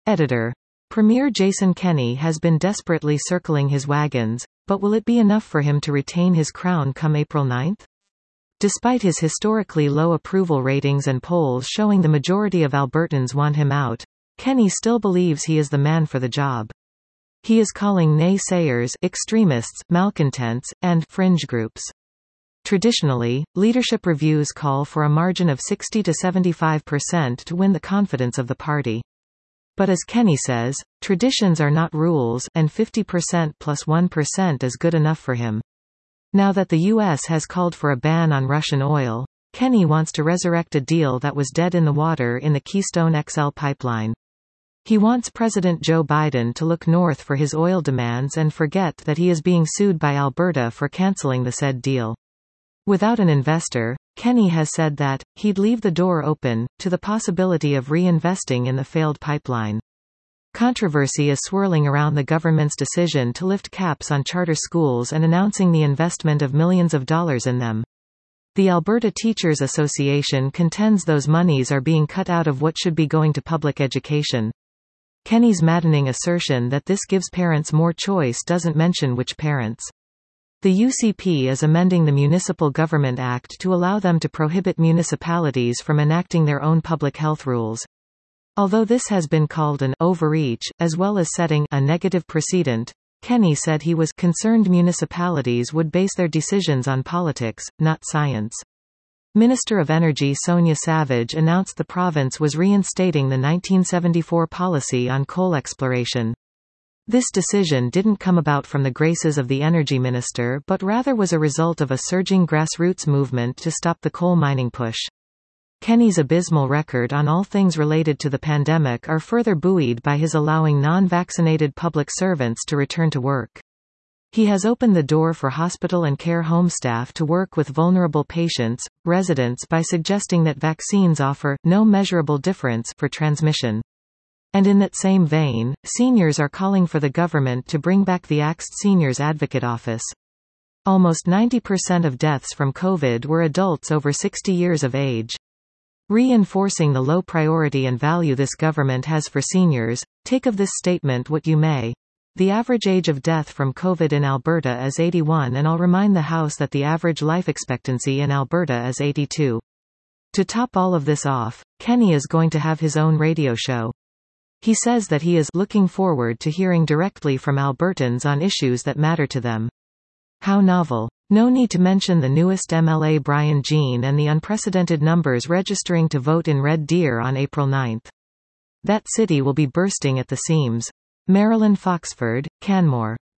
Editor. Premier Jason Kenney has been desperately circling his wagons, but will it be enough for him to retain his crown come April 9? Despite his historically low approval ratings and polls showing the majority of Albertans want him out, Kenney still believes he is the man for the job. He is calling naysayers extremists, malcontents, and fringe groups. Traditionally, leadership reviews call for a margin of 60 to 75% to win the confidence of the party. But as Kenney says, traditions are not rules, and 50% plus 1% is good enough for him. Now that the U.S. has called for a ban on Russian oil, Kenney wants to resurrect a deal that was dead in the water in the Keystone XL pipeline. He wants President Joe Biden to look north for his oil demands and forget that he is being sued by Alberta for canceling the said deal. Without an investor, Kenney has said that he'd leave the door open to the possibility of reinvesting in the failed pipeline. Controversy is swirling around the government's decision to lift caps on charter schools and announcing the investment of millions of dollars in them. The Alberta Teachers Association contends those monies are being cut out of what should be going to public education. Kenney's maddening assertion that this gives parents more choice doesn't mention which parents. The UCP is amending the Municipal Government Act to allow them to prohibit municipalities from enacting their own public health rules. Although this has been called an overreach, as well as setting a negative precedent, Kenney said he was concerned municipalities would base their decisions on politics, not science. Minister of Energy Sonia Savage announced the province was reinstating the 1974 policy on coal exploration. This decision didn't come about from the graces of the energy minister but rather was a result of a surging grassroots movement to stop the coal mining push. Kenney's abysmal record on all things related to the pandemic are further buoyed by his allowing non-vaccinated public servants to return to work. He has opened the door for hospital and care home staff to work with vulnerable patients, residents by suggesting that vaccines offer no measurable difference for transmission. And in that same vein, seniors are calling for the government to bring back the Axed Seniors Advocate Office. Almost 90% of deaths from COVID were adults over 60 years of age. Reinforcing the low priority and value this government has for seniors, take of this statement what you may. The average age of death from COVID in Alberta is 81, and I'll remind the House that the average life expectancy in Alberta is 82. To top all of this off, Kenney is going to have his own radio show. He says that he is looking forward to hearing directly from Albertans on issues that matter to them. How novel. No need to mention the newest MLA Brian Jean and the unprecedented numbers registering to vote in Red Deer on April 9. That city will be bursting at the seams. Marilyn Foxford, Canmore.